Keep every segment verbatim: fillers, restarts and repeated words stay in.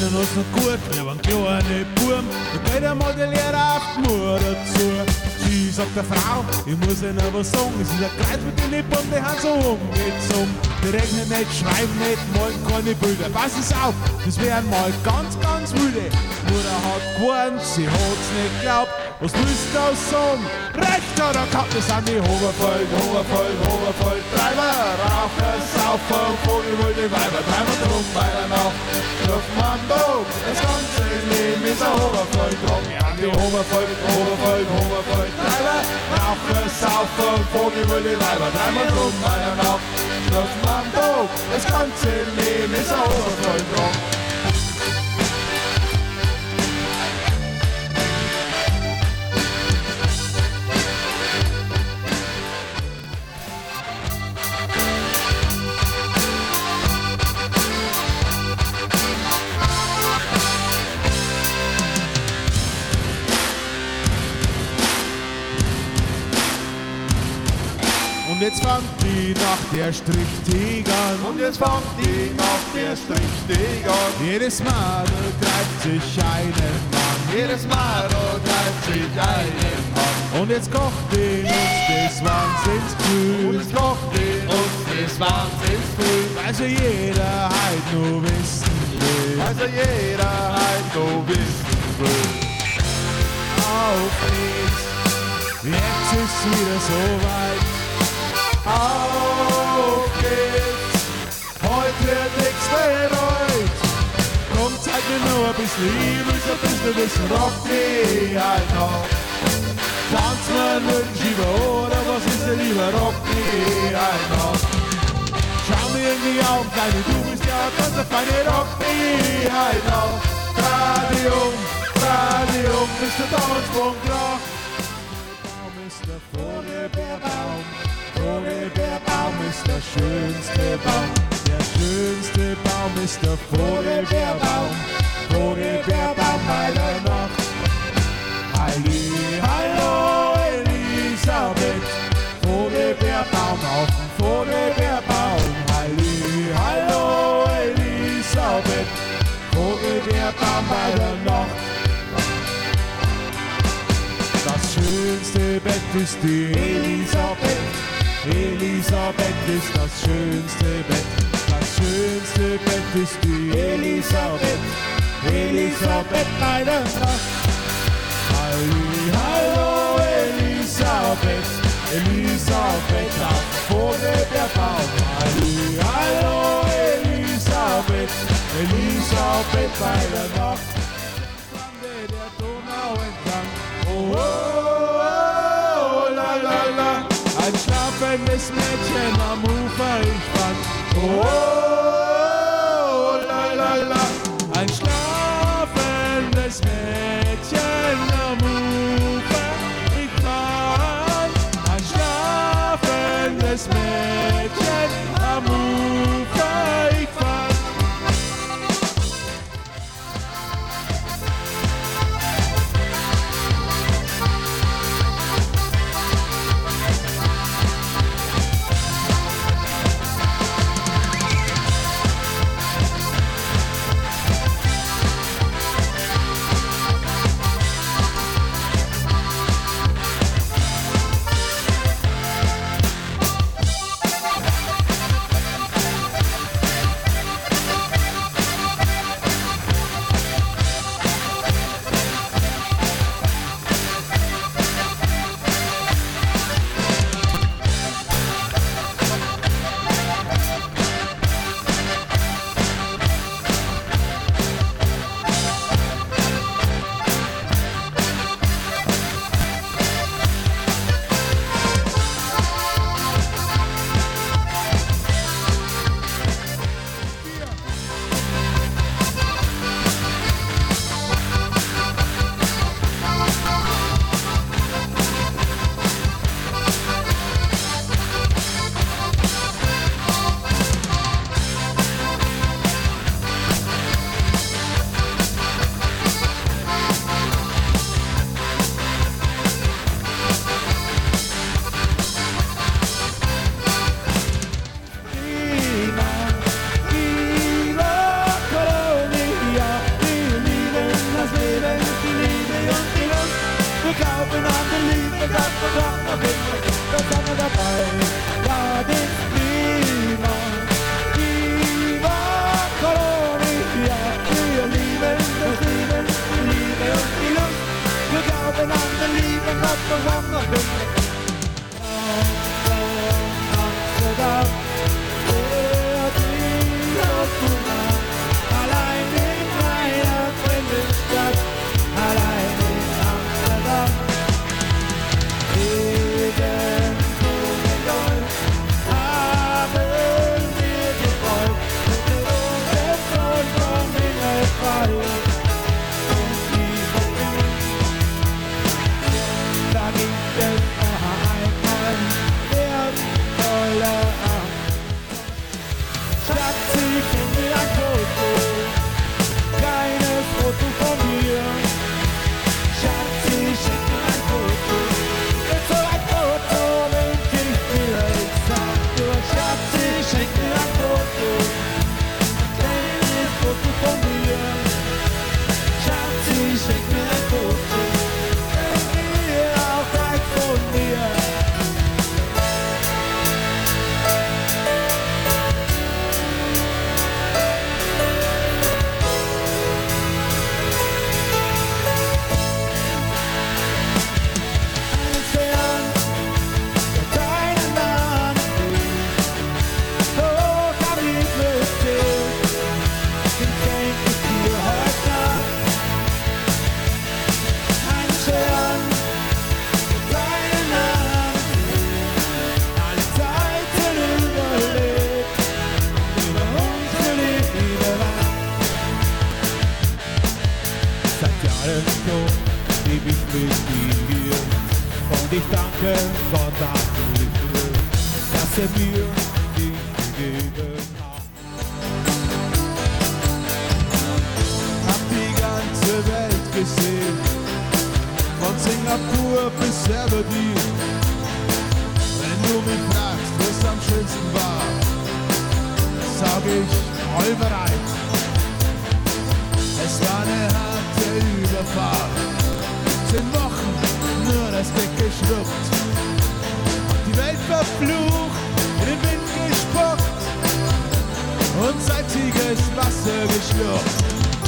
kennen uns noch gut, wir waren kleine Buben. Da geht der Modellierer auf die Mutter zu. Sie sagt der Frau, ich muss ihnen was sagen. Es ist ein Kreuz mit den Lippen, die haben so umgezogen. Die rechnen nicht, schreiben nicht, malen keine Bilder. Pass es auf, das wären mal ganz, ganz wilde. Mutter hat gewarnt, sie hat's nicht geglaubt. Was willst du da sagen? Recht hat er gehabt, das sind die Hobervoll, Hobervoll, Hobervoll. Treiber, Raucher, Saufer, Vogelwilde Weiber. Treiber drum bei der Nacht, dürfen am Dog. Das ganze Leben ist ein Hobervoll. Ja, die Hobervoll, Hobervoll, Hobervoll. Treiber, Raucher, Saufer, Vogelwilde Weiber. Treiber drum bei der Nacht, dürfen am Dog. Das ganze Leben ist ein Hobervoll. Und jetzt fängt die Nacht der Strichteg an. Und jetzt fängt die Nacht der Strichteg an. Jedes Mal greift sich einen Mann. Jedes Mal greift sich einen Mann. Und jetzt kocht in uns des Wahnsinns Gefühl. Und jetzt kocht in uns des Wahnsinns Gefühl. Also jeder halt nur wissen will. Also jeder halt nur wissen will. Auf geht's, jetzt ist's wieder so weit. Auf geht's, heute wird nichts bereut. Komm, zeig mir nur ein bisschen Liebe, so ein bisschen bisschen Rock me halt noch. Tanz mal mit dem Schieber, oder was ist denn lieber Rock me halt noch. Schau mir in die Augen, Kleine, du bist ja ganz eine feine Rock me halt noch. Radio, Radio, bis der Tanzpunkt Rock. Baum ist der Vogelbeerbaum. Vogelbeerbaum ist der schönste Baum. Der schönste Baum ist der Vogelbeerbaum. Vogelbeerbaum bei der Nacht. Halli, hallo Elisabeth. Vogelbeerbaum auf dem Vogelbeerbaum. Halli, hallo Elisabeth. Vogelbeerbaum bei der Nacht. Das schönste Bett ist die Elisabeth. Elisabeth ist das schönste Bett. Das schönste Bett ist die Elisabeth. Elisabeth bei der Nacht. Halli, hallo Elisabeth. Elisabeth auf Vogelbeerbaum. Halli, hallo Elisabeth. Elisabeth bei der Nacht. Lande der Donau entlang. Oh, oh, oh, la, la, la. Ein schlafendes Mädchen am Ufer ich fand. Oh, oh, la, la, la. Ein schlafendes Mädchen am Ufer ich fand. Ein schlafendes Mädchen am Ufer ich fand. danken von deinem Liebe, dass er mir dich gegeben hat. Hab die ganze Welt gesehen, von Singapur bis Aberdeen. Wenn du mich fragst, was am schönsten war, sag ich voll bereit. Es war eine harte Überfahrt, zehn Wochen nur das Deck geschluckt, die Welt verflucht, in den Wind gespuckt und salziges Wasser geschluckt.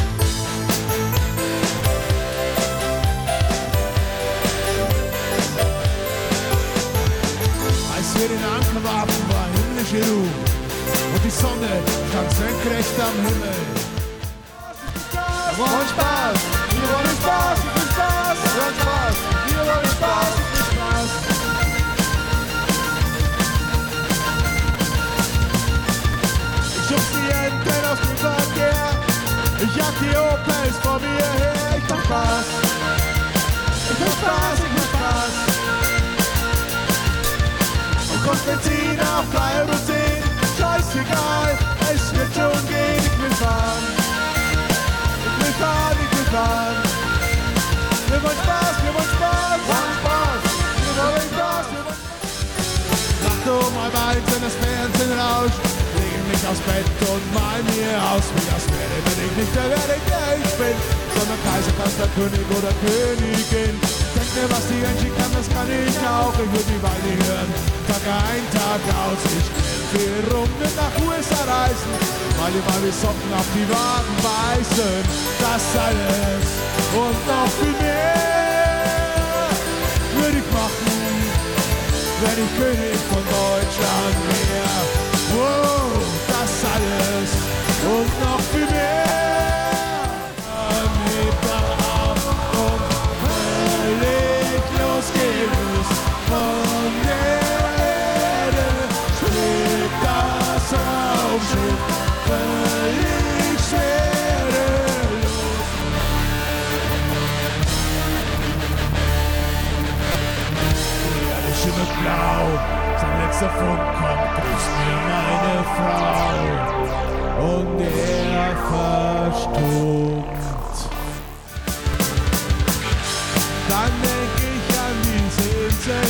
Als wir den Anker warfen, war himmlische Ruhe und die Sonne stand senkrecht am Himmel. Wir wollen Spaß, wir wollen Spaß, ich will Spaß, wir wollen Spaß, wir wollen Spaß, ich will Spaß. Ich schubs die Enten aus dem Verkehr, ich jag die Opels vor mir her, ich mach Spaß, ich will Spaß, ich will Spaß. Und kommt Benzin auf drei Euro zehn, scheißegal, es wird schon gehen, ich will fahren. Ich will fahren, ich will fahren. Wir wollen Spaß, wir wollen Spaß, wir wollen Spaß, wir wollen Spaß, wir wollen Spaß. Nacht um halb eins, wenn das Fernsehen rauscht, leg mich aufs Bett und mal mir aus, wie das wäre, wenn ich nicht der werde, der ich bin, sondern Kaiser, Kanzler, König oder Königin. Denk mir, was die Engine kann, das kann ich auch, ich will die Weile hören, Tag ein, Tag aus, ich will Runde nach U S A reisen, mal die mal die Socken auf die Wagen beißen, das alles und noch viel mehr würde ich machen, wenn ich König von Deutschland wär. Wow, das alles und noch viel mehr. Mit auf und völlig losgelöst von der Erde schwebt das Raumschiff völlig schwerelos. Die Erde schimmert blau, sein letzter Funk kommt, grüßt mir meine Frau und er verstummt. Dann denk ich an diese Insel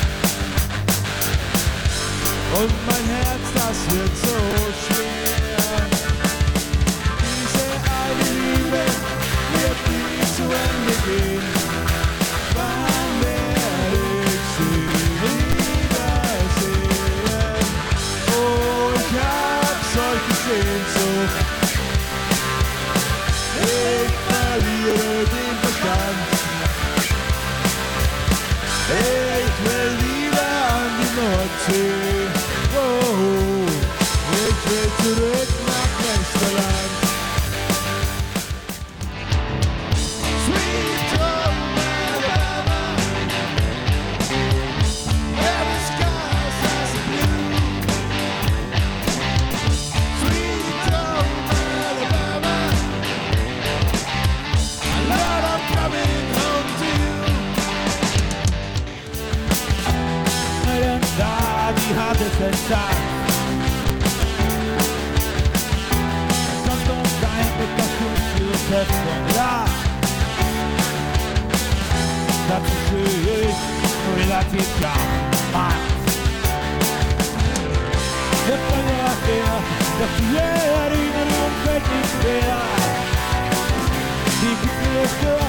und mein Herz, das wird so schwer. Diese eine Liebe wird nie zu Ende gehen. Wann werde ich sie wiedersehen? Oh, ich hab solche Sehnsucht. Ich verliere den Verstand. Ich will wieder an die Nordsee. Oh, ich will zurück nach Westerland. Sweet home Alabama, where the skies are so blue. Sweet home Alabama, Lord, I'm coming home to you. Denn da, die hat es versagt. Kommt uns rein mit der Kunstfest von da. Dazu stehe ich relativ klar. Mann. Der Feuer der, dass die Erinnerung fällt nicht mehr. Die Geschichte